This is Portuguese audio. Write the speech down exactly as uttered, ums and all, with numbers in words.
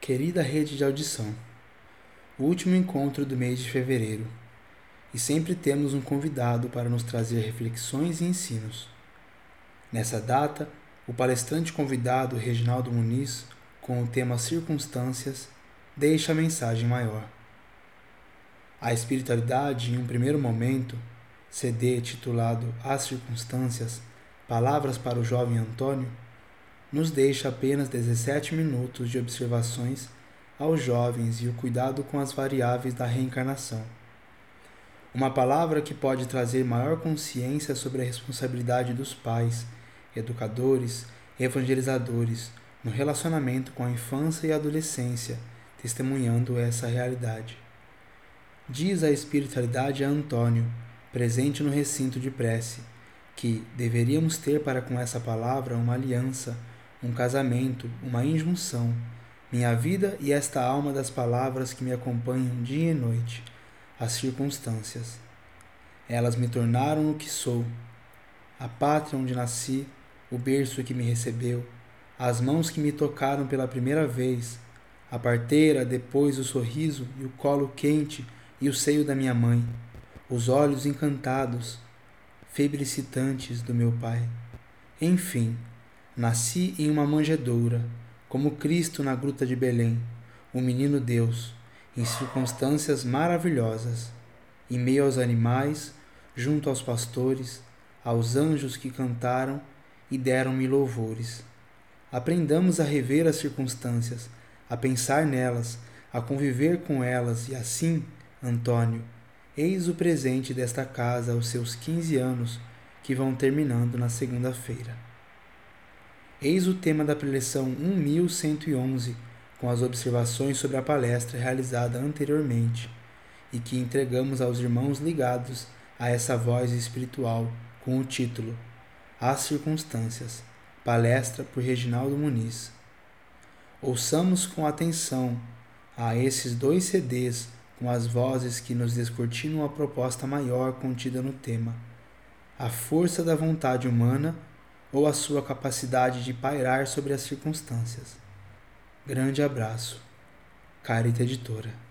querida rede de audição, o último encontro do mês de fevereiro, e sempre temos um convidado para nos trazer reflexões e ensinos. Nessa data, o palestrante convidado Reginaldo Muniz, com o tema Circunstâncias, deixa a mensagem maior. A espiritualidade, em um primeiro momento, C D titulado As Circunstâncias, Palavras para o Jovem Antônio, nos deixa apenas dezessete minutos de observações aos jovens e o cuidado com as variáveis da reencarnação. Uma palavra que pode trazer maior consciência sobre a responsabilidade dos pais, educadores e evangelizadores no relacionamento com a infância e a adolescência, testemunhando essa realidade. Diz a espiritualidade a Antônio, presente no recinto de prece, que deveríamos ter para com essa palavra uma aliança, um casamento, uma injunção, minha vida e esta alma das palavras que me acompanham dia e noite, as circunstâncias. Elas me tornaram o que sou, a pátria onde nasci, o berço que me recebeu, as mãos que me tocaram pela primeira vez, a parteira, depois o sorriso e o colo quente e o seio da minha mãe, os olhos encantados, febricitantes do meu pai. Enfim, nasci em uma manjedoura, como Cristo na gruta de Belém, o menino Deus, em circunstâncias maravilhosas, em meio aos animais, junto aos pastores, aos anjos que cantaram e deram-me louvores. Aprendamos a rever as circunstâncias, a pensar nelas, a conviver com elas e assim, Antônio, eis o presente desta casa aos seus quinze anos, que vão terminando na segunda-feira. Eis o tema da preleção um mil cento e onze, com as observações sobre a palestra realizada anteriormente, e que entregamos aos irmãos ligados a essa voz espiritual, com o título As Circunstâncias, palestra por Reginaldo Muniz. Ouçamos com atenção a esses dois C Ds, com as vozes que nos descortinam a proposta maior contida no tema, a força da vontade humana ou a sua capacidade de pairar sobre as circunstâncias. Grande abraço. Carita Editora.